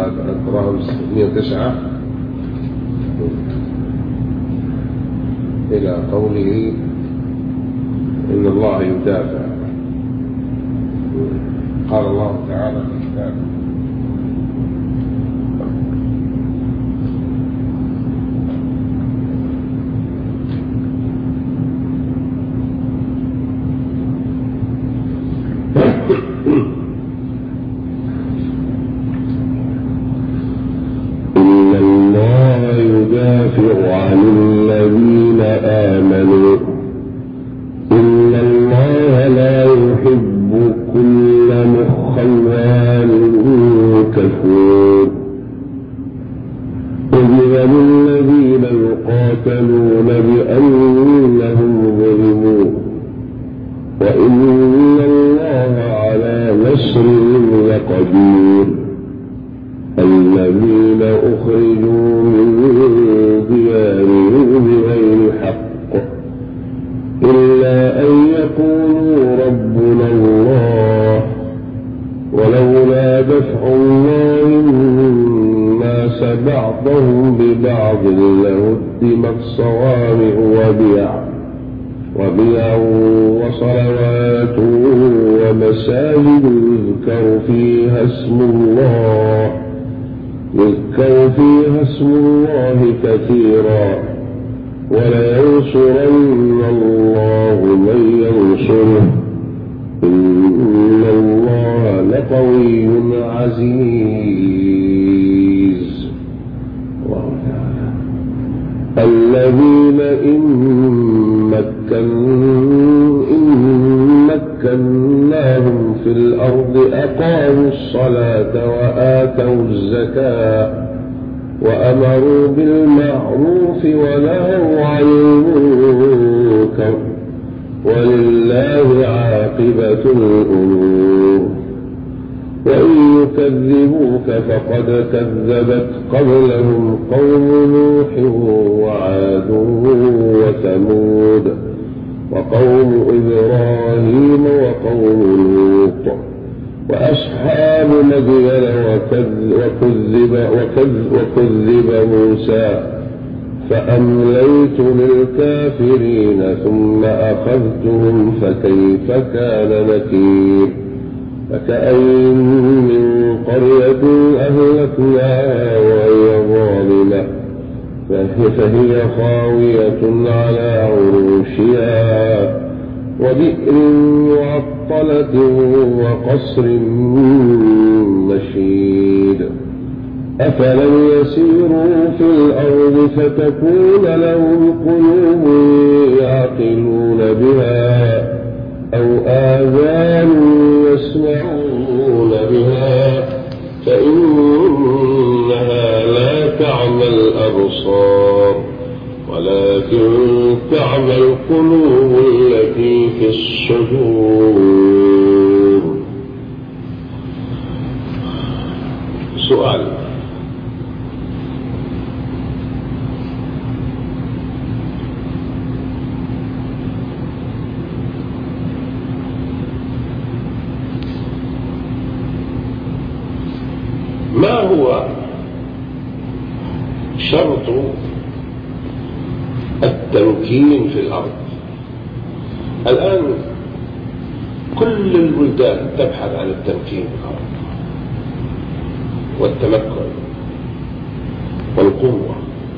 القرآن 109 إلى قوله إن الله يدافع. قال الله تعالى في كتابه: إن الله يدافع عن الذين آمنوا إن الله لا يحب كل مخوان كفور. أذن الذين يقاتلون بأنهم ظلموا وإن الله على نصرهم لقدير. الذين أخرجوا من ديارهم بغير حق إلا أن يقولوا ربنا الله ولولا دفع الله الناس بعضهم ببعض لهدمت صوامع وبيع وصلوات ومساجد يذكر فيها اسم الله كثيرا ولينصرن الله من ينصره إن الله لقوي عزيز. الذين إن مكناهم في الأرض أقاموا الصلاة وآتوا الزكاة وأمروا بالمعروف ونهوا عن المنكر ولله عاقبة الأمور. وإن يكذبوك فقد كذبت قبلهم قوم نوح وعاد وثمود وقوم إبراهيم وقوم لوط وأصحاب مدين وكذب موسى فأمليت للكافرين ثم أخذتهم فكيف كان نكير. فكأين من قرية أهلكناها وهي ظالمة فهي خاوية على عروشها وبئر معطلة وقصر مشيد. أفلم يسيروا في الأرض فتكون لهم قلوب يعقلون بها أو آذان يسمعون بها فإنها لا تعمى الأبصار ولكن تعمى القلوب التي في الصدور. سؤال: ما هو شرط التمكين في الأرض؟ الآن كل البلدان تبحث عن التمكين في الأرض والتمكن والقوة،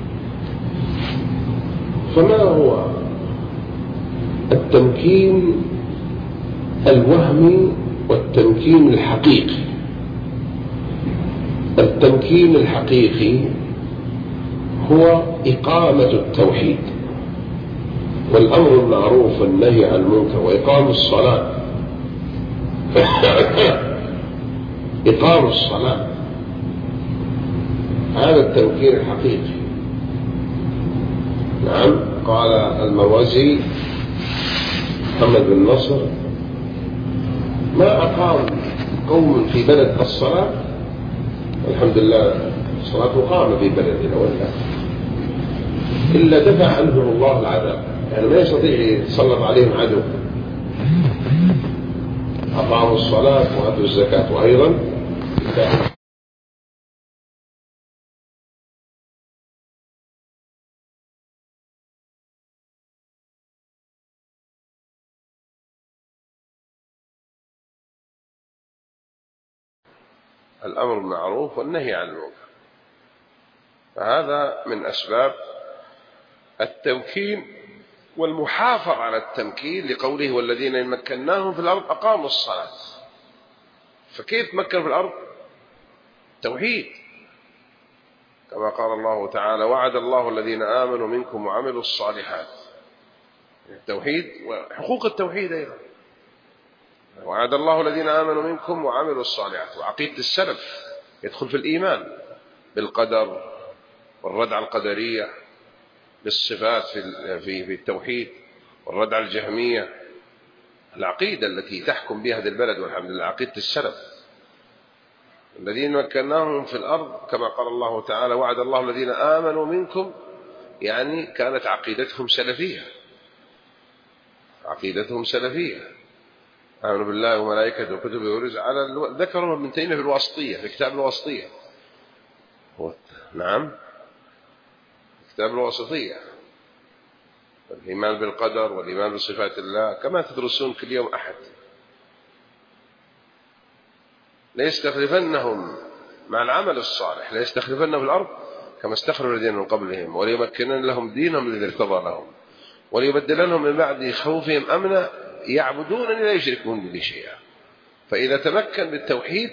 فما هو التمكين الوهمي والتمكين الحقيقي؟ التمكين الحقيقي هو إقامة التوحيد والأمر بالمعروف والنهي عن المنكر وإقام الصلاة. إقام الصلاة هذا التمكين الحقيقي. نعم، قال المروزي محمد بن نصر: ما أقام قوم في بلد الصلاة الحمد لله الصلاة قامت في بلدنا ولا إلا دفع عنهم الله العذاب، يعني ما يستطيع يتسلط عليهم عدو. أقاموا الصلاة وآتوا الزكاة وأيضا الأمر بالمعروف والنهي عن المنكر. فهذا من أسباب التمكين والمحافظة على التمكين، لقوله والذين إن مكناهم في الأرض أقاموا الصلاة. فكيف مكن في الأرض؟ توحيد، كما قال الله تعالى وعد الله الذين آمنوا منكم وعملوا الصالحات. التوحيد وحقوق التوحيد أيضا، وعد الله الذين آمنوا منكم وعملوا الصالحات. وعقيدة السلف يدخل في الإيمان بالقدر والرد على القدرية، بالصفات في التوحيد، والرد على الجهمية. العقيدة التي تحكم بها هذا البلد والحمد لله عقيدة السلف. الذين مكناهم في الأرض كما قال الله تعالى وعد الله الذين آمنوا منكم، يعني كانت عقيدتهم سلفية، عقيدتهم سلفية، آمنوا بالله وملائكته وكتبه ورسله. على ذكروا ابن تيمية في الواسطية، في كتاب الواسطية. نعم، كتاب الواسطية، الإيمان بالقدر والإيمان بصفات الله كما تدرسون كل يوم أحد. ليستخلفنهم مع العمل الصالح، ليستخلفنهم في الأرض كما استخلف الذين من قبلهم وليمكنن لهم دينهم الذي ارتضى لهم وليبدلنهم من بعد خوفهم أمنا يعبدونني لا يشركون بي شيئا. فإذا تمكن بالتوحيد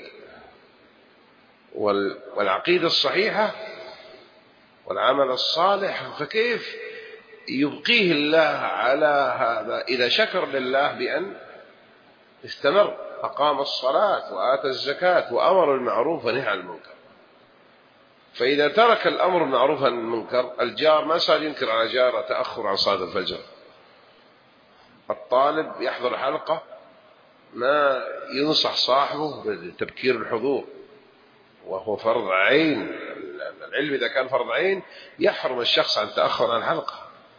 والعقيدة الصحيحة والعمل الصالح، فكيف يبقيه الله على هذا إذا شكر لله بأن استمر، أقام الصلاة وآتى الزكاة وأمر بالمعروف ونهى عن المنكر. فإذا ترك الأمر بالمعروف عن المنكر، الجار ما صار ينكر على جاره تأخر عن صلاة الفجر، الطالب يحضر حلقة ما ينصح صاحبه بتبكير الحضور وهو فرض عين. العلم إذا كان فرض عين يحرم الشخص عن تأخر عن الحلقة،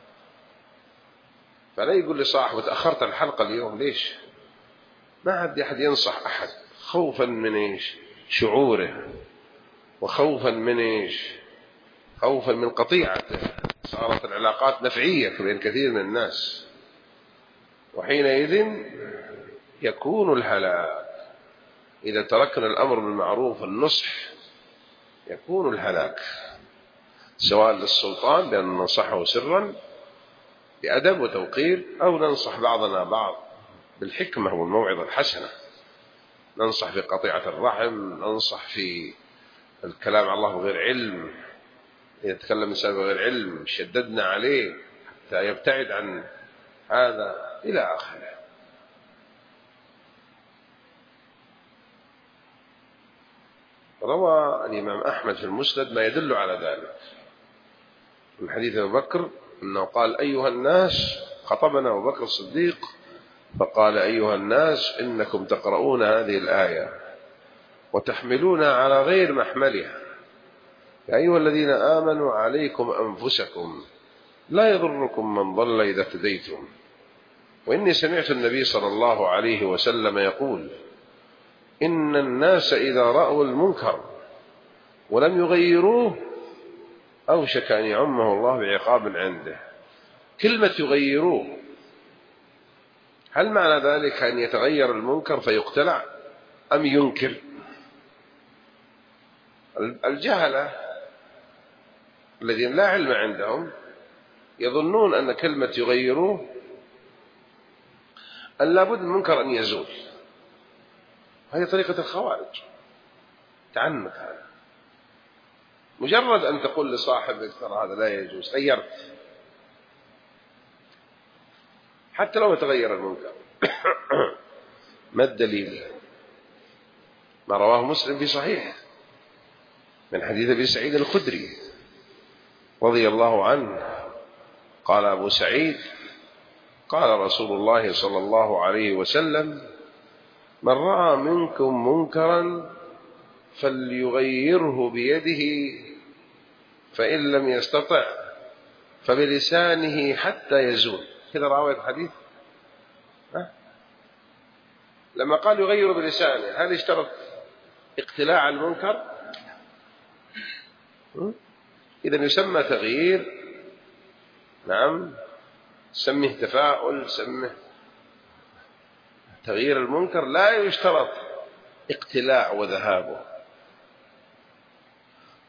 فلا يقول لصاحبه تأخرت عن الحلقة اليوم ليش؟ ما عاد أحد ينصح أحد، خوفا من إيش؟ شعوره، وخوفا من إيش؟ خوفا من قطيعته. صارت العلاقات نفعية بين كثير من الناس، وحينئذ يكون الهلاك. إذا تركنا الأمر بالمعروف والنصح يكون الهلاك، سواء للسلطان بأن ننصحه سرا بأدب وتوقير، أو ننصح بعضنا بعض بالحكمة والموعظة الحسنة، ننصح في قطيعة الرحم، ننصح في الكلام على الله بغير علم، إذا تكلم الإنسان بغير علم شددنا عليه حتى يبتعد عن هذا إلى آخره. روى الإمام أحمد في المسند ما يدل على ذلك من حديث أبي بكر أنه قال أيها الناس، خطبنا أبو بكر الصديق فقال أيها الناس إنكم تقرؤون هذه الآية وتحملونها على غير محملها، يا أيها الذين آمنوا عليكم أنفسكم لا يضركم من ضل إذا اهتديتم. وإني سمعت النبي صلى الله عليه وسلم يقول إن الناس إذا رأوا المنكر ولم يغيروه أوشك أن يعمه الله بعقاب عنده. كلمة يغيروه، هل معنى ذلك أن يتغير المنكر فيقتلع أم ينكر؟ الجهلة الذين لا علم عندهم يظنون أن كلمة يغيروه أن لابد المنكر أن يزول. هذه طريقة الخوارج، تعنت هذا. مجرد أن تقول لصاحبك ترى هذا لا يجوز، غيرت، حتى لو تغير المنكر. ما الدليل؟ ما رواه مسلم في صحيح من حديث أبي سعيد الخدري رضي الله عنه قال أبو سعيد قال رسول الله صلى الله عليه وسلم من رأى منكم منكرا فليغيره بيده فإن لم يستطع فبلسانه حتى يزول. كذا راوي الحديث. لما قال يغير بلسانه، هل اشترط اقتلاع المنكر؟ إذن يسمى تغيير، نعم، سميه تفاؤل، سميه تغيير المنكر، لا يشترط اقتلاع وذهابه.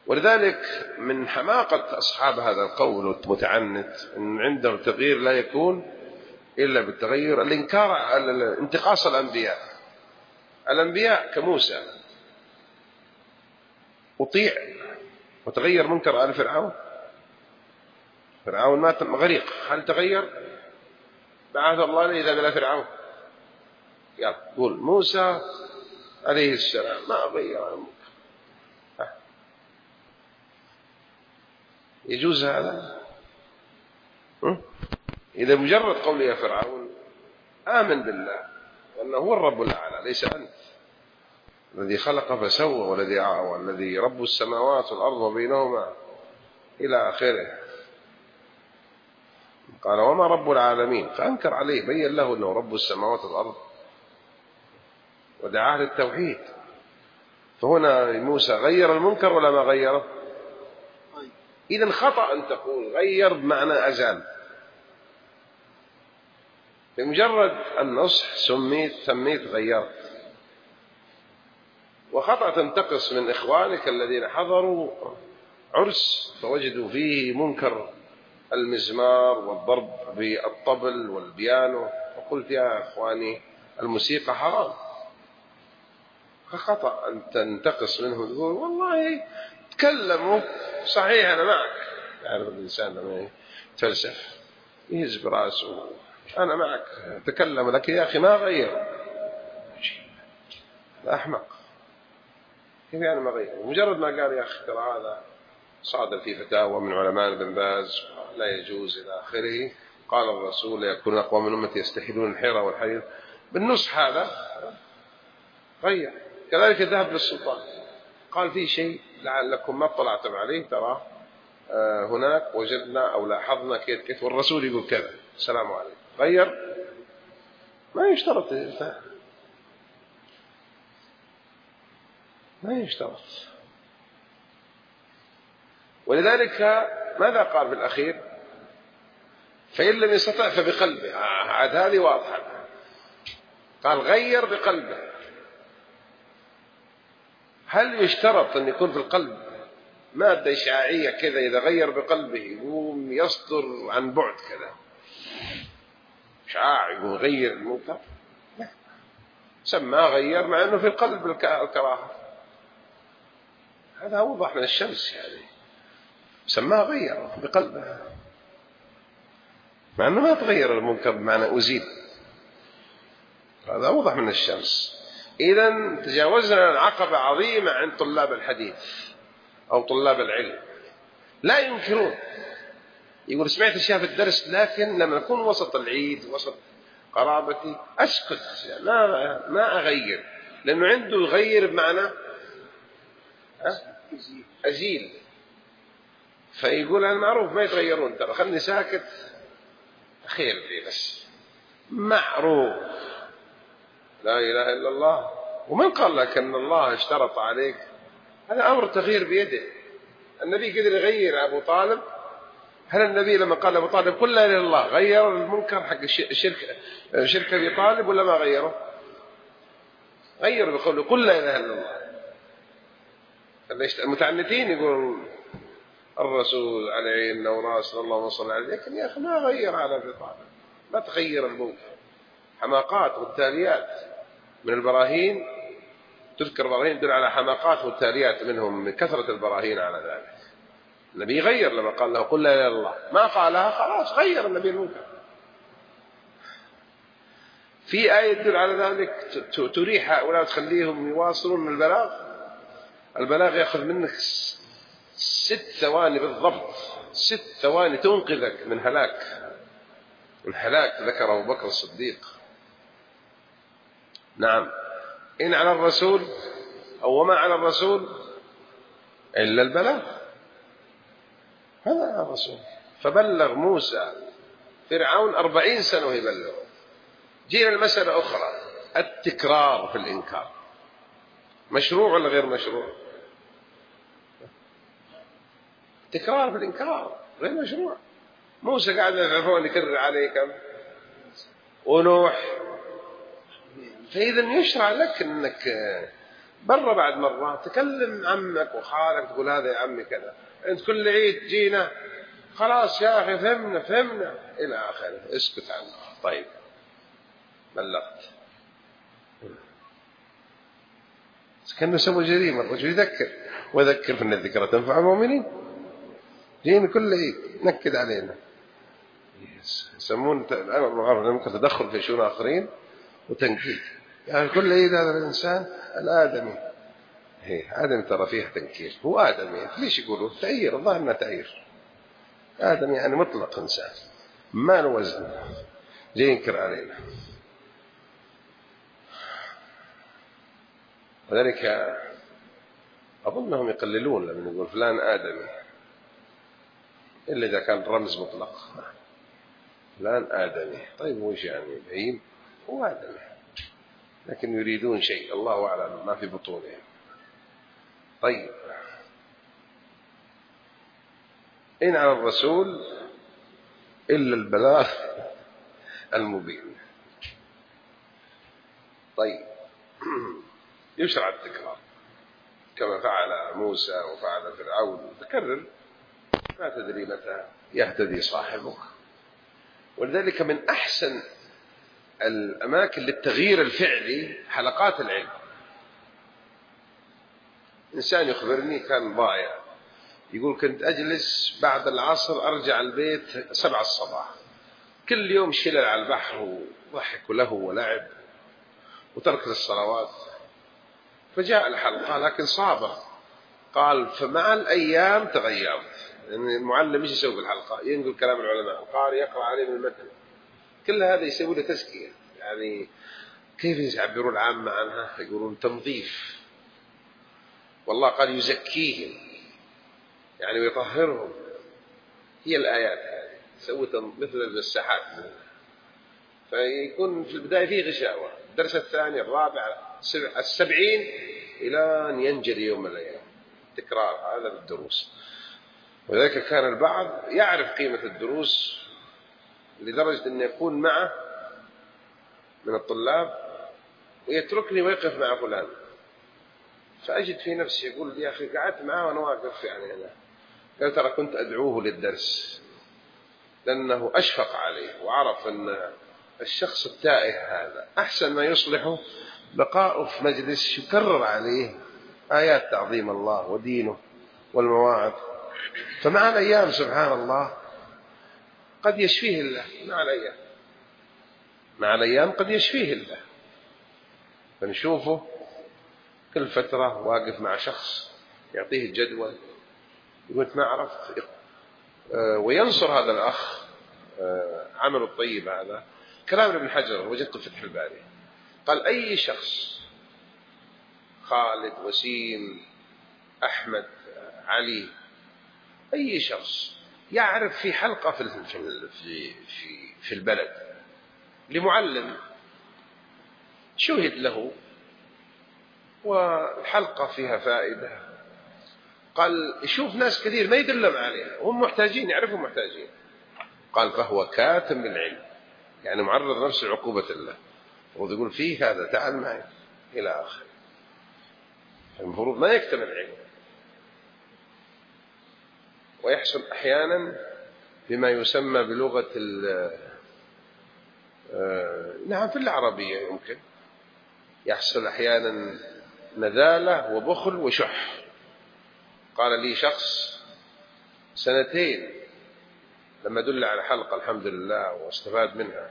ولذلك من حماقة أصحاب هذا القول المتعنت أن عندهم التغيير لا يكون إلا بالتغير، الإنكار، انتقاص الأنبياء. الأنبياء كموسى أطيع وتغير منكر آل فرعون. فرعون مات غريق، هل تغير؟ بعث الله إلى إلى فرعون. يلا قول موسى عليه السلام ما غير المنكر. يجوز هذا؟ إذا مجرد قول يا فرعون آمن بالله وأنه هو الرب الأعلى ليس أنت، الذي خلق فسوى والذي رب السماوات والأرض وبينهما إلى آخره. قال وما رب العالمين، فأنكر عليه، بين له أنه رب السماوات والأرض ودعاه للتوحيد. فهنا موسى غير المنكر ولا ما غيره؟ إذن خطأ أن تقول غير بمعنى أزال. بمجرد النصح سميت غيرت. وخطأ تنتقص من إخوانك الذين حضروا عرس فوجدوا فيه منكر المزمار والضرب بالطبل والبيانو، وقلت يا إخواني الموسيقى حرام. خطأ أن تنتقص منه وتقول والله تكلموا صحيح أنا معك. يعرف الإنسان لما يتفلسف يهز براسه أنا معك تكلم، لكن يا أخي ما غير. أحمق. كيف يعني ما غير؟ مجرد ما قال يا أخي ترى هذا صادر في فتاوى من علماء ابن باز لا يجوز إلى آخره، قال الرسول يكون أقوام من أمتي يستحلون الحيرة والحرير، بالنصح هذا غير. كذلك الذهب للسلطان، قال في شيء لعلكم ما اطلعتم عليه ترى هناك وجدنا أو لاحظنا كيف والرسول يقول كذا السلام عليكم، غير. ما يشترط ما يشترط. ولذلك ماذا قال في الأخير؟ فإن لم يستطع فبقلبه. عاد هذه واضحة. قال غير بقلبه. هل يشترط أن يكون في القلب مادة إشعاعية كذا إذا غير بقلبه يقوم يصدر عن بعد كذا إشعاع يقوم غير المنكر؟ لا، سماه غير مع أنه في القلب الكراهة. هذا أوضح من الشمس، يعني سماه غير بقلبه مع أنه ما تغير المنكر بمعنى أزيل. هذا أوضح من الشمس. إذن تجاوزنا العقبة عظيمة عند طلاب الحديث أو طلاب العلم، لا ينكرون. يقول سمعت أشياء في الدرس لكن لما نكون وسط العيد وسط قرابتي أسكت، يعني ما أغير، لأنه عنده يغير بمعنى أزيل. فيقول المعروف ما يتغيرون، ترى خلني ساكت خير لي بس معروف لا إله إلا الله. ومن قال لك أن الله اشترط عليك؟ هذا أمر تغيير بيده. النبي قدر يغير أبو طالب. هل النبي لما قال أبو طالب قل لا إله إلا الله غير المنكر حق شرك أبي طالب ولا ما غيره؟ غير بقوله قل لا إله إلا الله. المتعنتين يقول الرسول عليه النوراس صلى الله عليه وسلم، لكن يا أخي ما غير على أبي طالب، ما تغير المنكر. حماقات والتاليات من البراهين، تذكر براهين تدل على حماقات والتاليات منهم من كثرة البراهين على ذلك. النبي غير لما قال له قل لا إله إلا الله، ما قالها خلاص غير النبي المنكر. في آية تدل على ذلك تريح هؤلاء وتخليهم يواصلون البلاغ. البلاغ يأخذ منك 6 ثواني بالضبط، 6 ثواني تنقذك من هلاك. الهلاك ذكره أبو بكر الصديق. نعم، إن على الرسول أو وما على الرسول إلا البلاغ. هذا الرسول. فبلغ موسى فرعون 40 سنة يبلغ. جينا المسألة أخرى، التكرار في الإنكار مشروع ولا غير مشروع؟ تكرار في الإنكار غير مشروع. موسى قاعد يفعلون يكرر عليه كم؟ ونوح. فإذا يشرع لك أنك برا بعد مرة تكلم عمك وخالك تقول هذا يا عمي كذا، أنت كل عيد جينا خلاص يا أخي فهمنا إلى آخره، اسكت عنه. طيب بلغت. كأنه سوى جريمة. الرجل يذكر وذكر فإن الذكرى تنفع المؤمنين. جينا كل عيد نكد علينا، يسمون ممكن تدخل في شؤون آخرين وتنكيد. يعني كل عيد هذا الإنسان الآدمي، آدمي ترى فيها تنكيل، هو آدمي ليش يقولوا تعير؟ الظاهر أنه تعير. آدمي يعني مطلق إنسان ما له وزن، جاي ينكر علينا. وذلك أظنهم يقللون لما يقول فلان آدمي، إلا إذا كان رمز مطلق. فلان آدمي، طيب وش يعني بهيم؟ هو آدمي، لكن يريدون شيء الله أعلم ما في بطونهم. طيب إن على الرسول إلا البلاغ المبين. طيب يشرع التكرار كما فعل موسى وفعل فرعون، تكرر ما تدري متى يهتدي صاحبك. ولذلك من أحسن الأماكن للتغيير الفعلي حلقات العلم. إنسان يخبرني كان ضايع، يقول كنت أجلس بعد العصر أرجع البيت 7 الصباح، كل يوم شلل على البحر وضحك وله ولعب وترك للصلوات. فجاء الحلقة لكن صابر، قال فمع الأيام تغيرت. يعني المعلم ايش يسوي بالحلقة؟ ينقل كلام العلماء، القارئ يقرأ عليه من المتن، كل هذا يسوي له تزكية. يعني كيف يعبرون العامة عنها؟ يقولون تنظيف. والله قال يزكيهم يعني ويطهرهم. هي الآيات هذه سوت مثل المساحات، فيكون في البداية فيه غشاوة. الدرس الثاني الرابع 70 إلى أن ينجلي يوم من الأيام. تكرار هذا بالدروس. وذلك كان البعض يعرف قيمة الدروس لدرجة أن يكون معه من الطلاب ويتركني ويقف مع فلان، فأجد في نفسي يقول يا أخي قعدت معه وأنا واقف يعني هنا. قال ترى كنت أدعوه للدرس لأنه أشفق عليه وعرف أن الشخص التائه هذا أحسن ما يصلحه بقاؤه في مجلس يكرر عليه آيات تعظيم الله ودينه والمواعظ. فمع الأيام سبحان الله قد يشفيه الله. مع الأيام قد يشفيه الله. فنشوفه كل فترة واقف مع شخص يعطيه الجدول، يقول ما عرفت، وينصر هذا الأخ عمله الطيب. هذا كلام ابن حجر وجدته في فتح الباري، قال أي شخص خالد وسيم أحمد علي أي شخص يعرف في حلقة في البلد لمعلم شهد له والحلقة فيها فائدة، قال يشوف ناس كثير ما يدلهم عليها وهم محتاجين، يعرفوا محتاجين، قال فهو كاتم بالعلم، يعني معرض نفسه لعقوبة الله. ويقول فيه هذا تعال معي إلى آخر. المفروض ما يكتم العلم. ويحصل أحيانا بما يسمى بلغة نعم في العربية يمكن يحصل أحيانا نذالة وبخل وشح. قال لي شخص 2 لما دل على حلقة الحمد لله واستفاد منها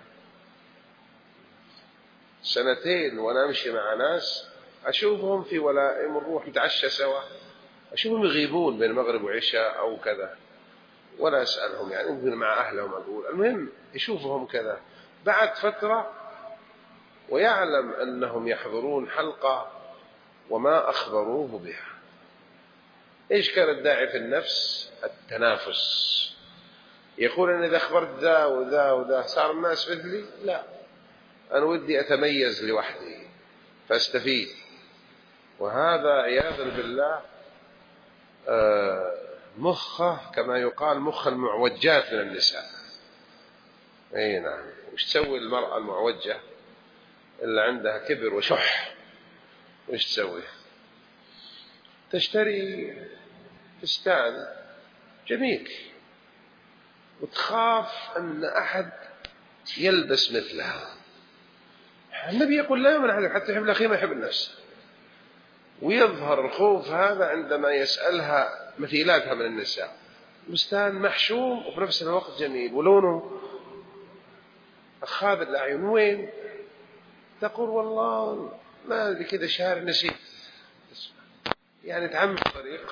2 وأنا أمشي مع ناس أشوفهم في ولائم نروح نتعشى سوا، أشوفهم يغيبون بين المغرب وعشاء أو كذا ولا أسألهم، يعني يمكن مع أهلهم أقول، المهم يشوفهم كذا بعد فترة ويعلم أنهم يحضرون حلقة وما أخبروه بها. إيش كان الداعي في النفس؟ التنافس. يقول أن إذا أخبرت ذا وذا وذا صار الناس مثلي، لا أنا ودي أتميز لوحدي فاستفيد. وهذا عياذا بالله مخه كما يقال مخ المعوجات من النساء. أي نعم. وش تسوي المرأة المعوجة اللي عندها كبر وشح؟ وش تسوي؟ تشتري فستان جميل وتخاف أن أحد يلبس مثلها. النبي يقول لا يؤمن أحدكم حتى يحب أخيه ما يحب النفس. ويظهر الخوف هذا عندما يسألها مثيلاتها من النساء، فستان محشوم وفي نفس الوقت جميل ولونه أخاذ الأعين، وين؟ تقول والله ما أدري كذا شهر نسيت، يعني تعمد الطريق.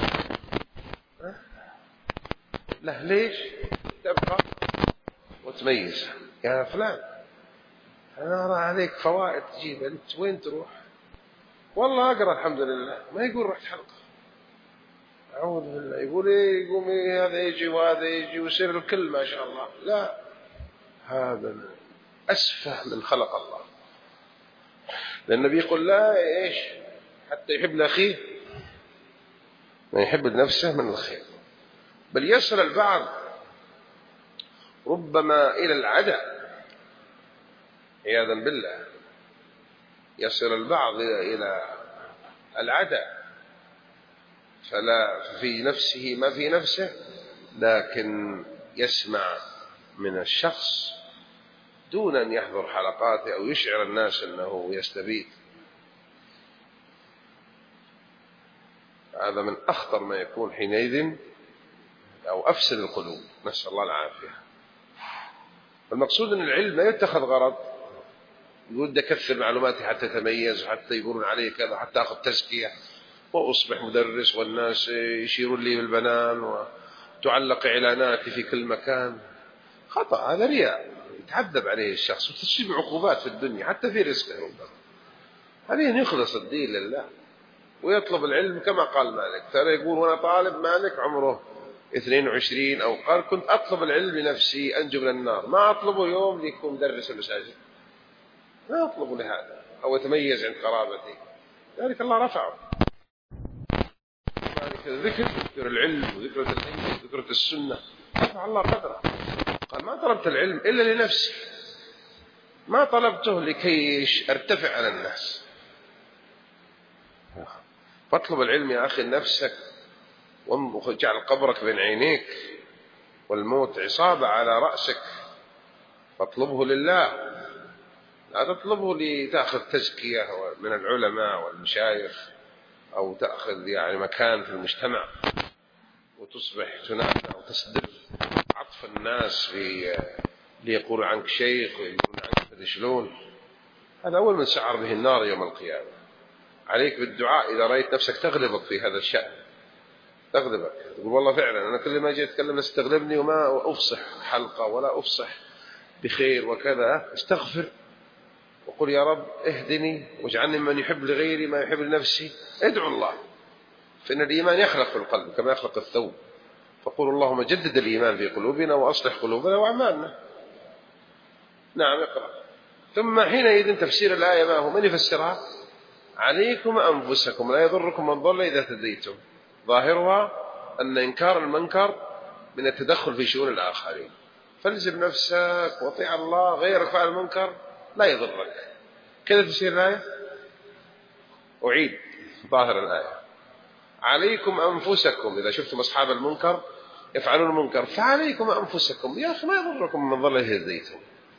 لا ليش؟ تبقى وتميز يا فلان أنا أرى عليك فوائد تجيب، أنت وين تروح؟ والله أقرأ الحمد لله. ما يقول رحت حلقة، أعوذ بالله. يقول إيه؟ يقوم إيه هذا يجي وهذا يجي ويصير الكل ما شاء الله. لا، هذا أسفه من خلق الله. لأن النبي يقول لا إيش حتى يحب لأخيه ما يحب لنفسه من الخير. بل يصل البعض ربما إلى العداء عياذا بالله، يصل البعض إلى العداء، فلا في نفسه ما في نفسه، لكن يسمع من الشخص دون أن يحضر حلقاته أو يشعر الناس أنه يستبيد. هذا من أخطر ما يكون حينئذ، أو أفسد القلوب، نسأل الله العافية. المقصود أن العلم لا يتخذ غرض يقول ده كثر معلوماتي حتى تميز وحتى يقولون عليه كذا حتى أخذ تزكية وأصبح مدرس والناس يشيرون لي بالبنان وتعلق إعلاناتي في كل مكان. خطأ، هذا رياء يتعذب عليه الشخص وتصيب عقوبات في الدنيا حتى في رزقه. ربما عليه أن يخلص الدين لله ويطلب العلم كما قال مالك. ترى يقول وأنا طالب مالك عمره 22 أو قال كنت أطلب العلم لنفسي أنجو من النار، ما أطلبه يوم ليكون مدرس المساجد، ما أطلبه لهذا أو يتميز عند قرابتي. ذلك الله رفعه. ذكر العلم وذكر العلم وذكر السنة رفع الله قدره. قال ما طلبت العلم إلا لنفسي، ما طلبته لكي أرتفع على الناس. فاطلب العلم يا أخي لنفسك، وجعل قبرك بين عينيك والموت عصابة على رأسك، فاطلبه لله، لا تطلبه لتأخذ تزكية من العلماء والمشايخ أو تأخذ يعني مكان في المجتمع وتصبح تنادى أو تستدر عطف الناس ليقولوا عنك شيخ ويقولون عنك شلون. هذا أول من سعر به النار يوم القيامة. عليك بالدعاء إذا رأيت نفسك تغلبك في هذا الشأن، تغلبك تقول والله فعلا أنا كل ما أجي أتكلم استغلبني وما أفصح حلقة ولا أفصح بخير وكذا. استغفر وقل يا رب اهدني واجعلني من يحب لغيري ما يحب لنفسي. ادعو الله، فإن الإيمان يخلق في القلب كما يخلق الثوب. فقول اللهم جدد الإيمان في قلوبنا وأصلح قلوبنا وأعمالنا. نعم اقرأ. ثم حينئذ تفسير الآية ما هو؟ من يفسرها؟ عليكم أنفسكم لا يضركم من ضل إذا اهتديتم. ظاهرها أن إنكار المنكر من التدخل في شؤون الآخرين، فالزم نفسك وطيع الله، غيرك فعل المنكر لا يضرك. كذا تفسير الآية. أعيد ظاهر الآية: عليكم أنفسكم، إذا شفتم أصحاب المنكر يفعلون المنكر فعليكم أنفسكم، يا أخي ما يضركم من ضل إذا اهتديتم.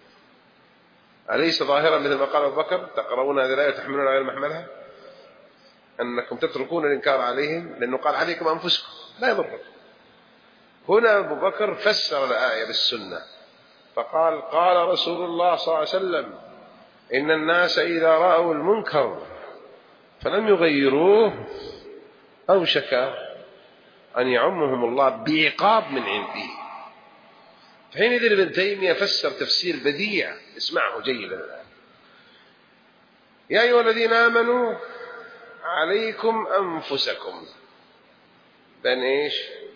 أليس ظاهرا مثل ما قال أبو بكر تقرؤون هذه الآية تحملون على محملها أنكم تتركون الإنكار عليهم، لأنه قال عليكم أنفسكم لا يضركم. هنا أبو بكر فسر الآية بالسنة فقال قال رسول الله صلى الله عليه وسلم إن الناس إذا رأوا المنكر فلم يغيروه أوشك أن يعمهم الله بعقاب من عنده. فحينئذ ابن تيمية فسر تفسير بديع، اسمعه جيدا الآن: يا أيها الذين آمنوا عليكم أنفسكم. بأن إيش؟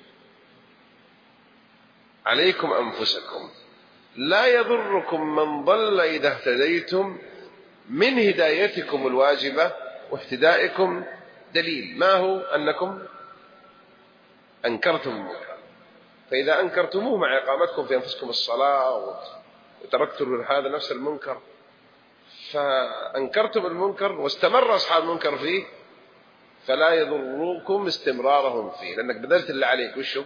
عليكم أنفسكم لا يضركم من ضل إذا اهتديتم. من هدايتكم الواجبة واهتدائكم دليل ما هو؟ أنكم أنكرتم المنكر، فإذا أنكرتموه مع إقامتكم في أنفسكم الصلاة وتركتم هذا نفس المنكر فأنكرتم المنكر واستمر أصحاب المنكر فيه، فلا يضركم استمرارهم فيه، لأنك بذلت اللي عليك وشو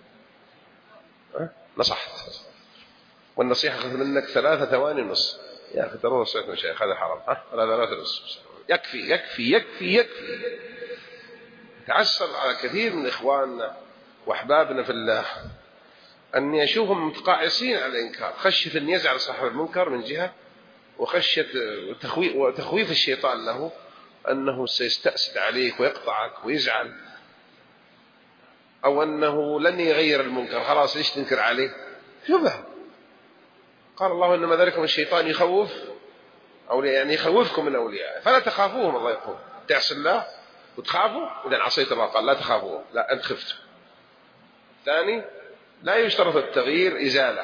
نصحت، والنصيحة أخذ منك 3 ثواني ونص. يا أخي ترى نصيحة شيخ هذا حرام، ولا 3 ونص، يكفي يكفي يكفي يكفي. تعسر على كثير من إخواننا وأحبابنا في الله أني أشوفهم متقاعسين على الإنكار، خشية أن يزعل صاحب المنكر من جهة، وخشية وتخويف الشيطان له أنه سيستأسد عليك ويقطعك ويزعل، أو أنه لن يغير المنكر، خلاص ليش تنكر عليه؟ شبه قال الله إنما ذلكم الشيطان يخوف أولياء، يعني يخوفكم من أولياء فلا تخافوهم. الله يقول تعصي الله وتخافوا، إذا عصيت الله قال لا تخافوهم، لا أنت خفت. ثاني لا يشترط التغيير إزالة،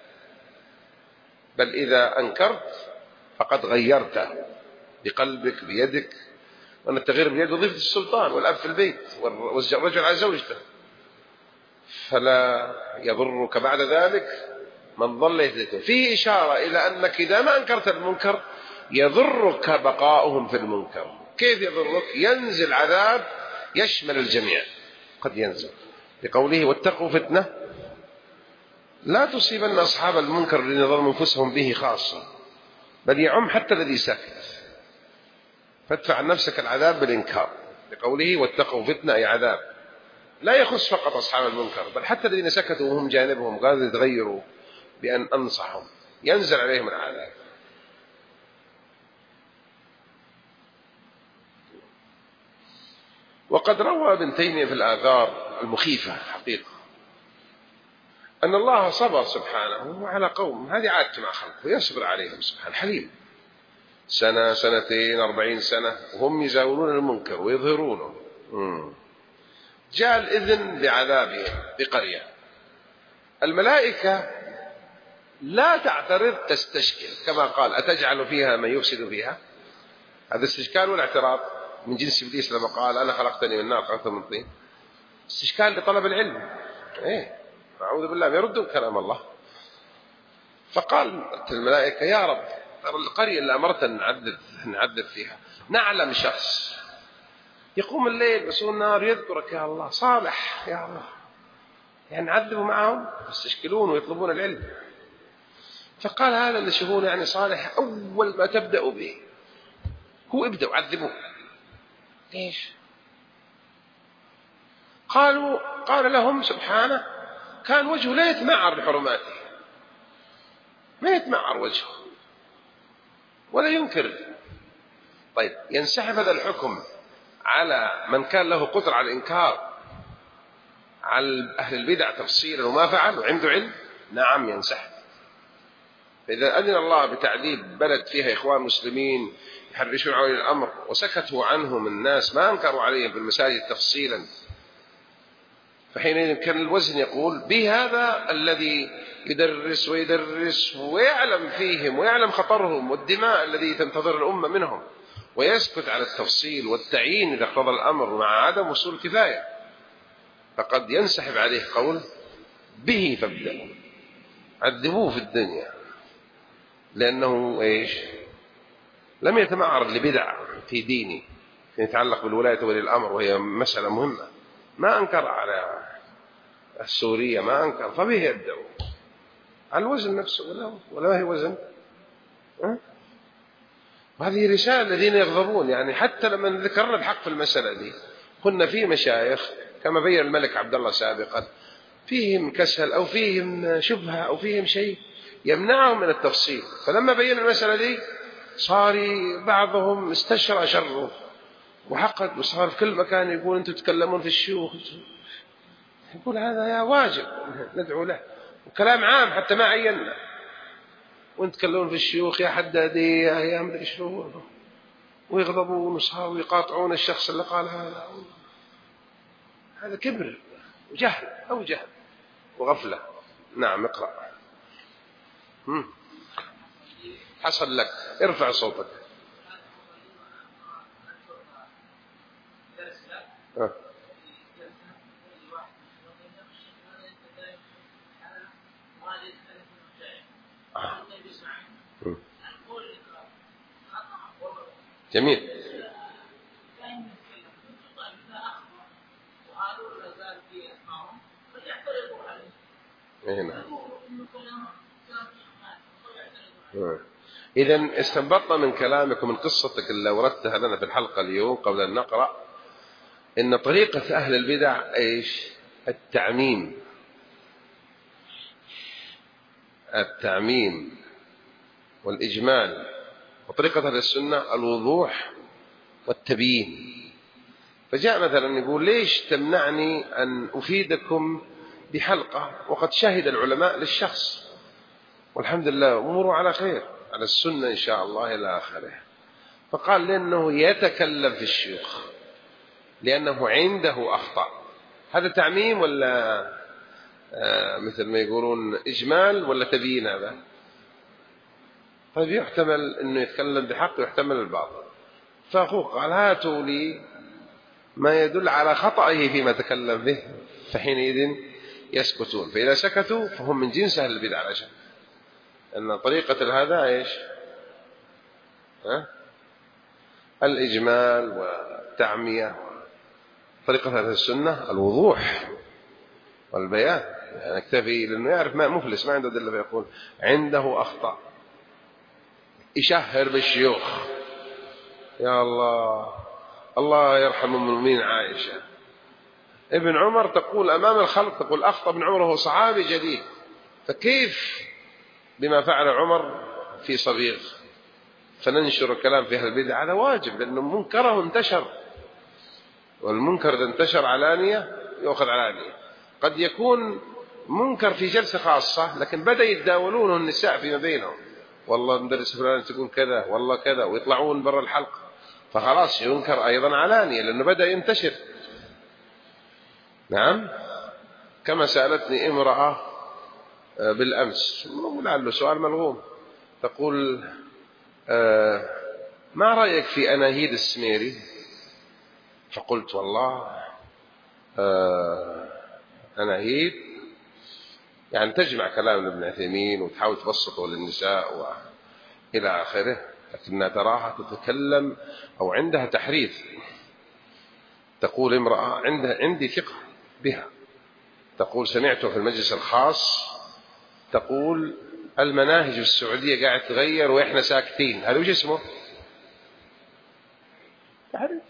بل إذا أنكرت فقد غيرته بقلبك بيدك، وأن التغيير بيد وظيفة السلطان والأب في البيت والرجل على زوجته، فلا يضرك بعد ذلك من ضل يهديته. فيه إشارة إلى أنك إذا ما أنكرت المنكر يضرك بقاؤهم في المنكر. كيف يضرك؟ ينزل عذاب يشمل الجميع، قد ينزل بقوله واتقوا فتنة لا تصيبن أصحاب المنكر الذين ظلموا أنفسهم به خاصة، بل يعم حتى الذي سكت، فادفع عن نفسك العذاب بالإنكار، بقوله واتقوا فتنة أي عذاب لا يخص فقط أصحاب المنكر، بل حتى الذين سكتوا وهم جانبهم قالوا يتغيروا بأن أنصحهم ينزل عليهم العذاب. وقد روى ابن تيمية في الآثار المخيفة حقيقة أن الله صبر سبحانه على قوم، هذه عادته مع خلقه، يصبر عليهم سبحانه، حليم، 1 2 40 سنة وهم يزاولون المنكر ويظهرونه. جاء الإذن بعذابهم بقرية، الملائكة لا تعترض تستشكل، كما قال أتجعل فيها من يفسد فيها، هذا استشكال والاعتراض من جنس إبليس لما قال أنا خلقتني من نار خلقته من طين، استشكال لطلب العلم. أعوذ بالله يردون كلام الله. فقال الملائكة يا رب ترى القرية اللي أمرتنا نعذب فيها نعلم شخص يقوم الليل يصوم النهار يذكرك يا الله صالح يا الله، يعني نعذبوا معهم يستشكلون ويطلبون العلم. فقال هذا اللي شوفونه يعني صالح أول ما تبدأوا به هو ابدأوا عذبوه. ليش؟ قال لهم سبحانه كان وجهه لا يتمعر بحرماته، ما يتمعر وجهه ولا ينكر. طيب ينسحب هذا الحكم على من كان له قدرة على الإنكار على أهل البدع تفصيلا وما فعل وعنده علم؟ نعم ينسحب. فإذا أذن الله بتعذيب بلد فيها إخوان مسلمين يحرشون على الأمر وسكتوا عنهم الناس ما أنكروا عليهم في المساجد تفصيلا، فحينئذ كان الوزن يقول بهذا الذي يدرس ويدرس ويعلم فيهم ويعلم خطرهم والدماء الذي تنتظر الأمة منهم، ويسكت على التفصيل والتعيين إذا اقتضى الأمر مع عدم وصول كفاية، فقد ينسحب عليه قول به فابدأوا عذبوه في الدنيا، لأنه إيش؟ لم يتمعر لبدع في دينه يتعلق بالولاية ولي الأمر، وهي مسألة مهمة. ما أنكر على السورية، ما أنكر، فبه يبدأوا على الوزن نفسه ولا هي وزن. وهذه رسالة الذين يغضبون، يعني حتى لما ذكرنا الحق في المسألة دي كنا في مشايخ كما بين الملك عبد الله سابقا فيهم كسل أو فيهم شبهة أو فيهم شيء يمنعهم من التفصيل، فلما بين المسألة دي صار بعضهم استشرى شره وحقد، وصار في كل مكان يقول أنتم تتكلمون في الشيوخ، يقول هذا يا واجب ندعو له، وكلام عام حتى ما عينا، ويتكلمون في الشيوخ يا حدادية يا مدري شو، ويغضبون ويقاطعون الشخص اللي قال هذا كبر وجهل أو جهل وغفلة. نعم اقرأ. حصل لك ارفع صوتك. جميل. هنا. إذن استنبطنا من كلامك ومن قصتك اللي وردتها لنا في الحلقة اليوم قبل أن نقرأ إن طريقة أهل البدع إيش؟ التعميم والإجمال، وطريقة أهل السنة الوضوح والتبيين. فجاء مثلا يقول ليش تمنعني أن أفيدكم بحلقة وقد شهد العلماء للشخص والحمد لله أموره على خير على السنة إن شاء الله إلى آخره. فقال لأنه يتكلم في الشيوخ لأنه عنده أخطاء. هذا تعميم ولا مثل ما يقولون إجمال ولا تبيين؟ هذا طيب يحتمل أنه يتكلم بحق ويحتمل الباطل. فأخوه قال هاتوا لي ما يدل على خطأه فيما تكلم به، فحينئذ يسكتون. فإذا سكتوا فهم من جنس أهل البدع على شك أن طريقة هذا إيش؟ الإجمال والتعمية. طريقة أهل السنة الوضوح والبيان، يعني اكتفي لأنه يعرف ما مفلس ما عنده دلة فيقول عنده أخطاء. يشهر بالشيوخ يا الله، الله يرحم المؤمنين عائشة ابن عمر تقول أمام الخلق تقول أخطأ ابن عمر وهو صحابي جديد، فكيف بما فعل عمر في صبيغ؟ فننشر الكلام في أهل البدع هذا واجب، لأنه منكره انتشر، والمنكر إذا انتشر علانية يأخذ علانية. قد يكون منكر في جلسة خاصة لكن بدأ يتداولونه النساء فيما بينهم، والله مدرس فلان تقول كذا والله كذا، ويطلعون برا الحلقة، فخلاص ينكر أيضا علانية لأنه بدأ ينتشر. نعم، كما سألتني امرأة بالأمس لعله سؤال ملغوم، تقول ما رأيك في أناهيد السميري؟ فقلت والله أناهيد يعني تجمع كلام ابن عثيمين وتحاول تبسطه للنساء وإلى آخره، لكنها تراها تتكلم أو عندها تحريف. تقول امرأة عندي ثقة بها، تقول سمعته في المجلس الخاص تقول المناهج السعودية قاعد تغير وإحنا ساكتين. هذا وش اسمه؟ تحريف.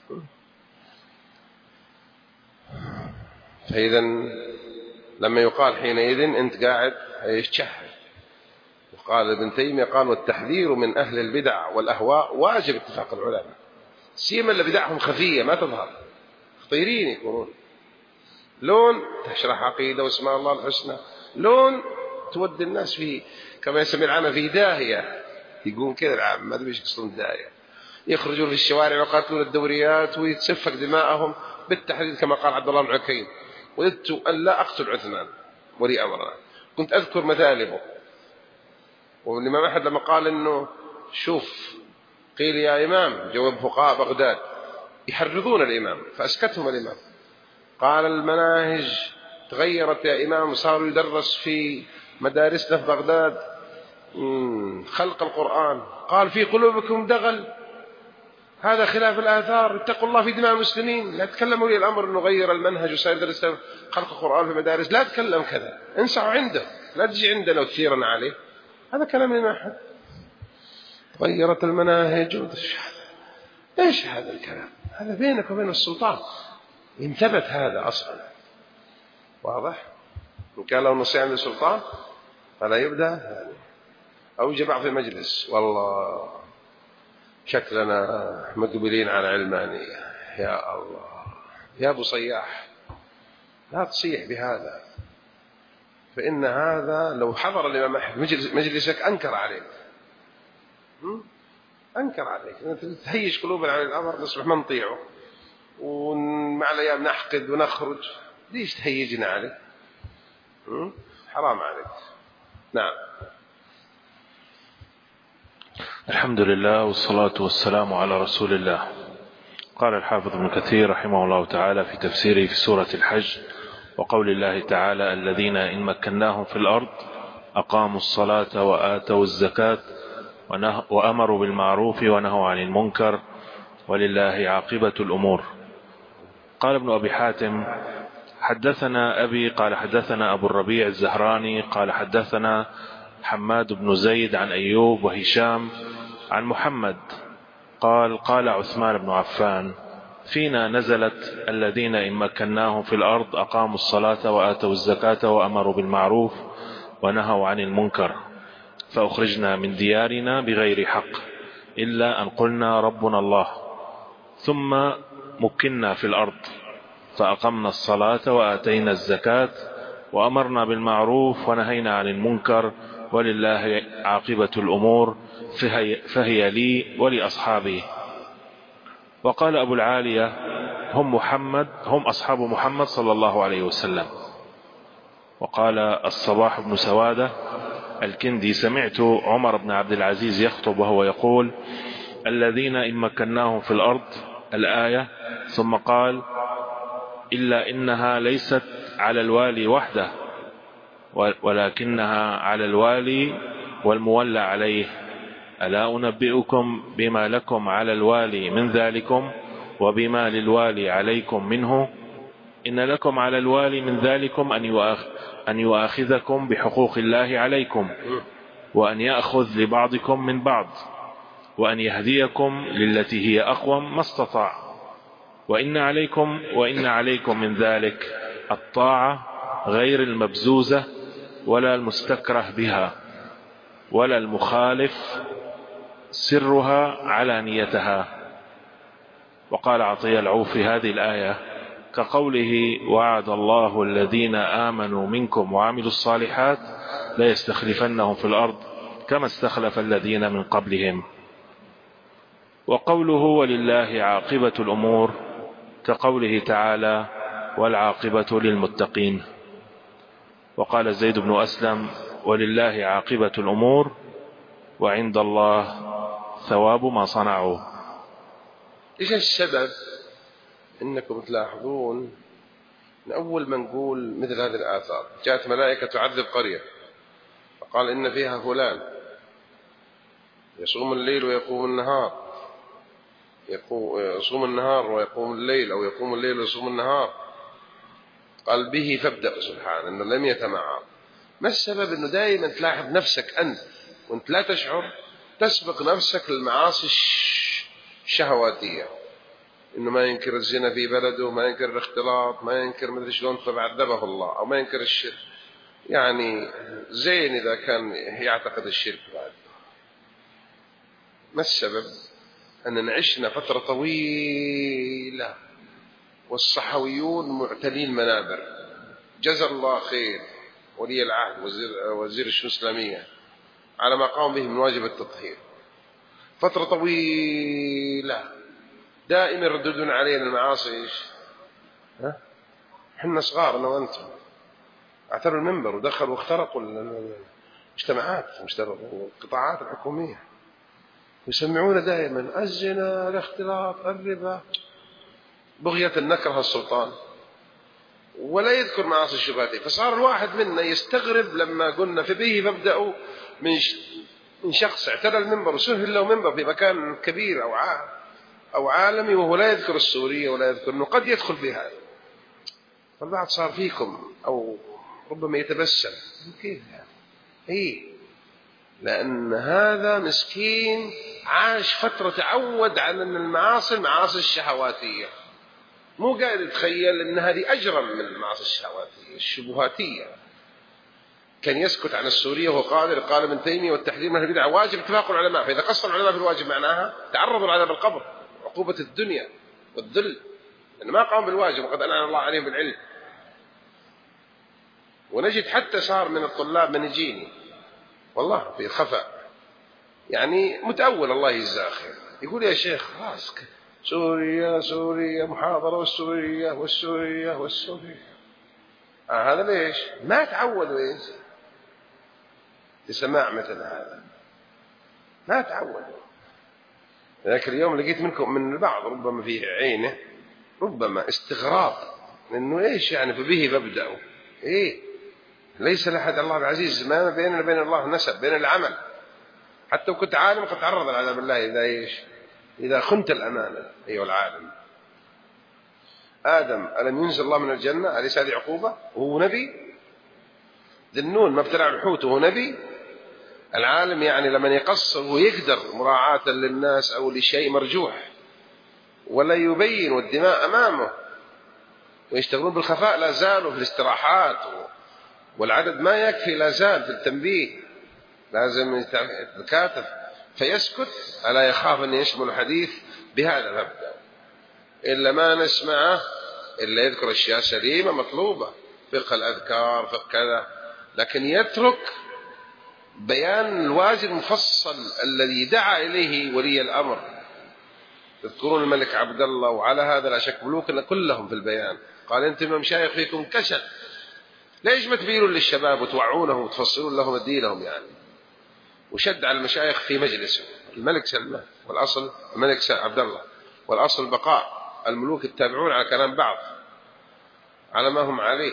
فإذا لما يقال حينئذ أنت قاعد تشهد. وقال ابن تيمية قال والتحذير من أهل البدع والأهواء واجب اتفاق العلماء، سيما اللي بدعهم خفية ما تظهر، خطيرين يكونون، لون تشرح عقيدة واسماء الله الحسنى، لون تودي الناس فيه كما يسمي العامة في داهية، يقول كذا العام ما أدري ايش يقصدون داهية، يخرجون في الشوارع ويقاتلون الدوريات ويتسفك دماءهم بالتحديد كما قال عبد الله بن عكيم وددت أن لا أقتل عثمان ولي أمرنا. كنت أذكر مثالبه، والإمام أحد لما قال إنه شوف قيل يا إمام جواب فقهاء بغداد يحرضون الإمام فأسكتهم الإمام، قال المناهج تغيرت يا إمام، صاروا يدرس في مدارسنا في بغداد خلق القرآن، قال في قلوبكم دغل، هذا خلاف الآثار، اتقوا الله في دماء المسلمين، لا تكلموا لي الأمر أنه غير المنهج وصار يدرس خلق القرآن في المدارس، لا تكلم كذا، انسعوا عنده، لا تجي عندنا وتثيرنا عليه. هذا كلام الإمام أحمد، غيرت المناهج إيش هذا الكلام؟ هذا بينك وبين السلطان إن ثبت هذا أصلا، واضح؟ إن كان له نصيحة من السلطان فلا يبدأ أو جمع في مجلس والله شكلنا مقبلين على علمانية، يا الله يا أبو صياح لا تصيح بهذا، فإن هذا لو حضر الإمام أحمد مجلسك أنكر عليك، أنكر عليك، تهيج قلوبنا عن الأمر نصبح ما نطيعه ومع الأيام نحقد ونخرج، ليش تهيجنا عليه؟ حرام عليك. نعم. الحمد لله والصلاة والسلام على رسول الله. قال الحافظ ابن كثير رحمه الله تعالى في تفسيره في سورة الحج وقول الله تعالى الذين إن مكناهم في الأرض أقاموا الصلاة وآتوا الزكاة وأمروا بالمعروف ونهوا عن المنكر ولله عاقبة الأمور. قال ابن أبي حاتم حدثنا أبي قال حدثنا أبو الربيع الزهراني قال حدثنا حماد بن زيد عن أيوب وهشام عن محمد قال قال عثمان بن عفان فينا نزلت الذين إن مكناهم في الأرض أقاموا الصلاة وآتوا الزكاة وأمروا بالمعروف ونهوا عن المنكر فأخرجنا من ديارنا بغير حق إلا أن قلنا ربنا الله ثم مكنا في الأرض فأقمنا الصلاة وآتينا الزكاة وأمرنا بالمعروف ونهينا عن المنكر ولله عاقبة الأمور فهي لي ولأصحابي. وقال أبو العالية هم أصحاب محمد صلى الله عليه وسلم. وقال الصباح بن سوادة الكندي سمعت عمر بن عبد العزيز يخطب وهو يقول الذين إن مكناهم في الأرض الآية ثم قال إلا إنها ليست على الوالي وحده ولكنها على الوالي والمولى عليه ألا أنبئكم بما لكم على الوالي من ذلكم وبما للوالي عليكم منه إن لكم على الوالي من ذلكم أن يؤاخذكم بحقوق الله عليكم وأن يأخذ لبعضكم من بعض وأن يهديكم للتي هي أقوم ما استطاع وإن عليكم من ذلك الطاعة غير المبزوزة ولا المستكره بها ولا المخالف سرها علانيتها. وقال عطية العوفي هذه الآية كقوله وعد الله الذين آمنوا منكم وعملوا الصالحات لا يستخلفنهم في الأرض كما استخلف الذين من قبلهم. وقوله ولله عاقبة الأمور كقوله تعالى والعاقبة للمتقين. وقال زيد بن أسلم ولله عاقبة الأمور وعند الله ثواب ما صنعوا. إيش السبب؟ إنكم تلاحظون من أول ما نقول مثل هذه الآثار جاءت ملائكة تعذب قرية فقال إن فيها فلان يصوم الليل ويقوم النهار يصوم النهار ويقوم الليل أو يقوم الليل ويصوم النهار قال به فابدأ سبحانه إنه لم يتمعر. ما السبب؟ إنه دائما تلاحظ نفسك أنت وانت لا تشعر تسبق نفسك للمعاصي الشهواتية إنه ما ينكر الزنا في بلده ما ينكر الاختلاط ما ينكر مدري شلون فعذبه الله أو ما ينكر الشرك يعني زين إذا كان يعتقد الشرك بعد. ما السبب؟ أننا عشنا فترة طويلة والصحويون معتلين منابر جزا الله خير ولي العهد وزير الشؤون الإسلامية على ما قام به من واجب التطهير. فترة طويلة دائما يرددون علينا المعاصي إيش؟ حنا صغار أنا وأنتم اعتروا المنبر ودخلوا واخترقوا المجتمعات والقطاعات الحكومية يسمعون دائما الزنا الاختلاط الربا بغية نكره السلطان ولا يذكر معاصي الشبهات. فصار الواحد منا يستغرب لما قلنا في به فابدأوا من شخص اعترى المنبر وسهل له منبر في مكان كبير أو عالمي وهو لا يذكر السورية ولا يذكر أنه قد يدخل في هذا. فالبعض صار فيكم أو ربما يتبسم كيف يعني لأن هذا مسكين عاش فترة تعود على أن المعاصي الشهواتية مو قاعد يتخيل أن هذه أجرم من المعاصي الشهواتية الشبهاتية. كان يسكت عن السورية وهو قال ابن تيمية والتحذير من البدع واجب اتفاق العلماء. فإذا قصر العلماء في الواجب معناها تعرضوا لعذاب القبر عقوبة الدنيا والذل لأن ما قام بالواجب وقد أنعم الله عليهم بالعلم. ونجد حتى صار من الطلاب من يجيني والله في خفاء يعني متأول الله يجزاه خير يقول يا شيخ خلاص سوريا محاضرة والسورية هذا ليش ما تعودوا ايش لسماع مثل هذا ما تعودوا. لكن اليوم لقيت منكم من البعض ربما فيه عينه ربما استغراب لأنه ايش يعني فبه ببدأوا ليس لأحد الله العزيز ما بيننا وبين الله نسب بين العمل حتى وكنت عالم قد تعرض لعذاب الله إذا خنت الأمانة أيها العالم. آدم ألم ينزل الله من الجنة؟ أليس هذه عقوبة وهو نبي؟ ذي النون ما ابتلع الحوت وهو نبي؟ العالم يعني لمن يقصر ويقدر مراعاة للناس أو لشيء مرجوح ولا يبين والدماء أمامه ويشتغلون بالخفاء لا زالوا في الاستراحات والعدد ما يكفي لا زال في التنبيه، لازم يتكاتف فيسكت ألا يخاف أن يشمل الحديث بهذا المبدأ. إلا ما نسمعه إلا يذكر أشياء سليمة مطلوبة، فقه الأذكار فقه كذا، لكن يترك بيان الواجب المفصل الذي دعا إليه ولي الأمر. تذكرون الملك عبد الله، وعلى هذا لا شك ملوكنا كلهم في البيان، قال أنتم مشايخ فيكم كسل، ليش ما تبينون للشباب وتوعونه وتفصلون لهم دينهم يعني؟ وشد على المشايخ في مجلسه الملك سلمان، والأصل الملك عبد الله، والأصل بقاء الملوك التابعون على كلام بعض على ما هم عليه.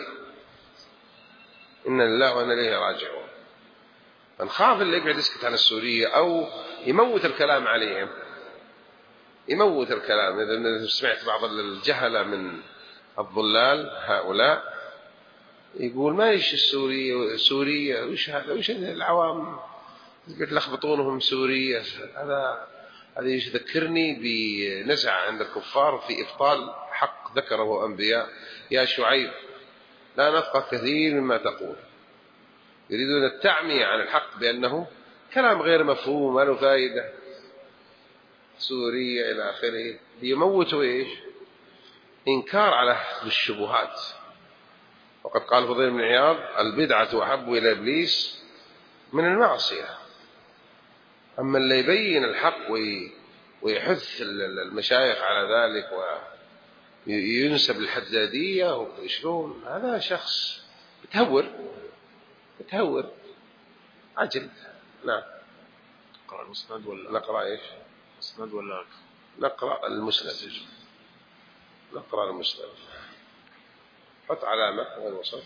إن لله وإنا إليه راجعون. فنخاف اللي يقعد يسكت عن السورية أو يموت الكلام عليهم، يموت الكلام. إذا سمعت بعض الجهلة من الضلال هؤلاء يقول ما إيش السورية سورية وش هذا وش العوام يلخبطونهم سورية. هذا يذكرني بنزعة عند الكفار في إبطال حق ذكره أنبياء. يا شعيب لا نفقه كثير مما تقول. يريدون التعمية عن الحق بأنه كلام غير مفهوم ما له فائدة، سورية إلى آخره، ليموتوا إيش؟ إنكار على الشبهات. وقد قال فضيل بن عياض البدعة أحب إلى إبليس من المعصية. أما اللي يبين الحق ويحث المشايخ على ذلك وينسب الحدادية ويشرون، هذا شخص بتهور عجل. نعم. نقرأ المسند ولا نقرأ إيش؟ مسند ولا نقرأ المسند. نقرأ المسند. حط علامة وين وصل.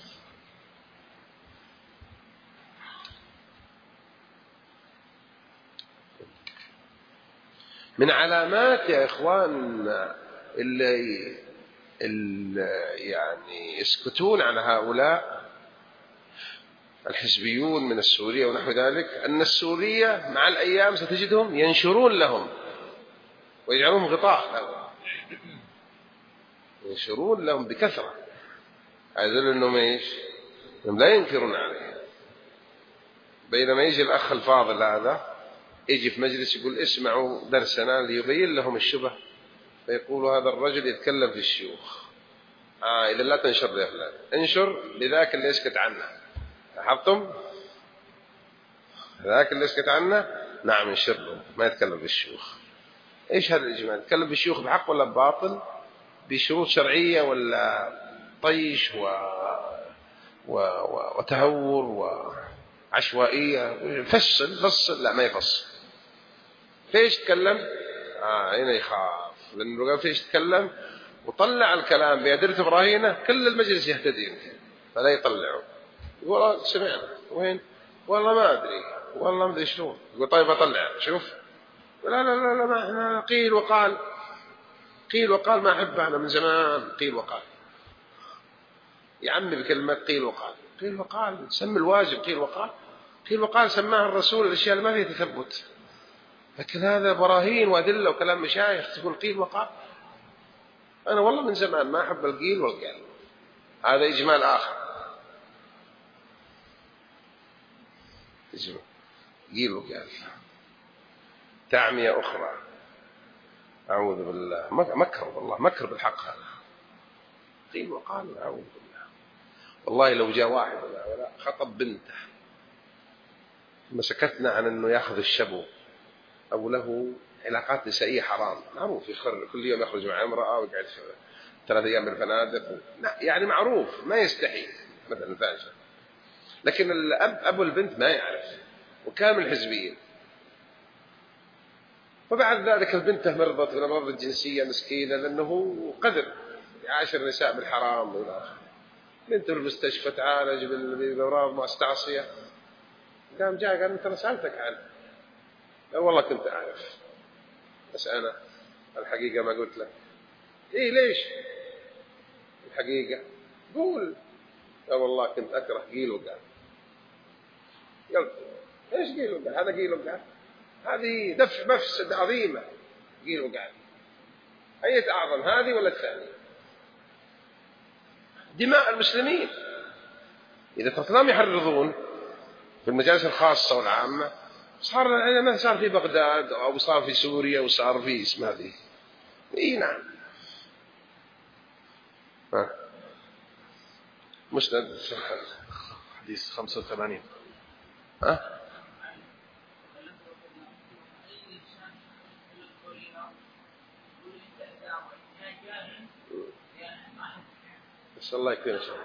من علامات يا إخوان اللي يعني يسكتون عن هؤلاء الحزبيون من السورية ونحو ذلك، أن السورية مع الأيام ستجدهم ينشرون لهم ويجعلون غطاء لهم، ينشرون لهم بكثرة. هذا أنهم إيش؟ أنهم لا ينكرون عليه. بينما يجي الأخ الفاضل هذا يجي في مجلس يقول اسمعوا درسنا ليبين لهم الشبه، فيقول هذا الرجل يتكلم في الشيوخ. إذا لا تنشر يا فلان، انشر لذاك اللي يسكت عنه. لاحظتم؟ ذاك اللي يسكت عنه نعم انشر له، ما يتكلم في الشيوخ. ايش هذا الإجمال؟ يتكلم في الشيوخ بحق ولا بباطل؟ بشروط شرعية ولا طيش وتهور وعشوائية؟ فصل لا ما يفصل. فيش تكلم؟ هنا يخاف، لأنه قال فيش تكلم وطلع الكلام بأدلة براهينه كل المجلس يهتدي فلا يطلعه. يقول سمعنا وين؟ والله ما أدري، والله ما أدري شلون. يقول طيب أطلع شوف. لا ما احنا قيل وقال ما أحب أنا من زمان قيل وقال. يا عمي بكلمة قيل وقال سمي الواجب قيل وقال سماها الرسول الأشياء اللي ما فيها تثبت، لكن هذا براهين وأدلة وكلام مشايخ تقول قيل وقال. أنا والله من زمان ما أحب القيل والقال. هذا إجمال آخر، قيل وقال. تعمية أخرى، أعوذ بالله، مكر والله، مكر بالحق هذا. قيل وقال أعوذ بالله. والله لو جاء واحد ولا خطب بنته ثم سكتنا عن أنه يأخذ الشبو أو له علاقات نسائية حرام، معروف كل يوم يخرج مع امرأة ويقعد في 3 أيام بالفنادق يعني معروف ما يستحي مثلا فاشل. لكن الأب أبو البنت ما يعرف وكامل الحزبيين. وبعد ذلك البنت مرضت بالأمراض الجنسية مسكينة لأنه قدر يعاشر النساء بالحرام والآخر. بنته بالمستشفى تعالج بالأمراض مستعصية. قام جاء قال أنت سألتك عنه. قال والله كنت أعرف بس أنا الحقيقة ما قلت لك. إيه ليش؟ الحقيقة قول لا والله كنت أكره قيل وقال. قلت إيش قيل وقال؟ هذا قيل وقال، هذه دفع مفسدة عظيمة. قيل وقال أية أعظم، هذه ولا الثانية؟ دماء المسلمين. إذا الإسلام يحرضون في المجالس الخاصة والعامة، صار ما صار في بغداد أو صار في سوريا وصار في اسم هذه. إيه نعم. مسند حديث 85. بس الله يكون شر.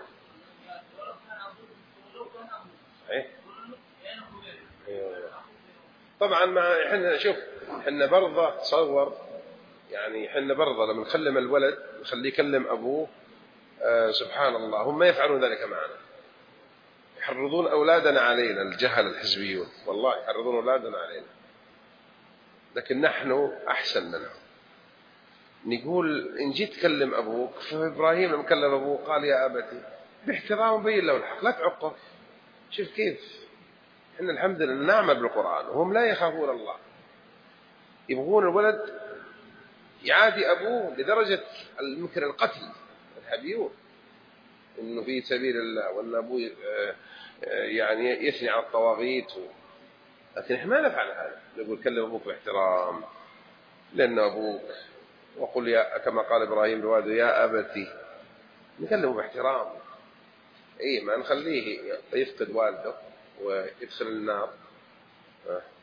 طبعا ما احنا شوف، احنا برضه تصور يعني احنا برضه لما نكلم الولد نخليه يكلم ابوه، سبحان الله هم يفعلون ذلك معنا، يحرضون اولادنا علينا، الجهل الحزبيون والله يحرضون اولادنا علينا، لكن نحن احسن منهم. نقول إن جيت تكلم أبوك، فإبراهيم لما كلم أبوه قال يا أبتي باحترام بين له الحق لا تعقه. شوف كيف إحنا الحمد لله نعمل بالقرآن وهم لا يخافون الله، يبغون الولد يعادي أبوه لدرجة الممكن القتل، الحبيون إنه في سبيل الله، وأن أبوه يعني يثني على الطواغيت لكن إحنا ما نفعل هذا. نقول كلم أبوك باحترام لأنه أبوك، وقل يا كما قال إبراهيم لوالده يا أبتي، نكلمه باحترام. إيه ما نخليه يفقد والده ويدخل النار.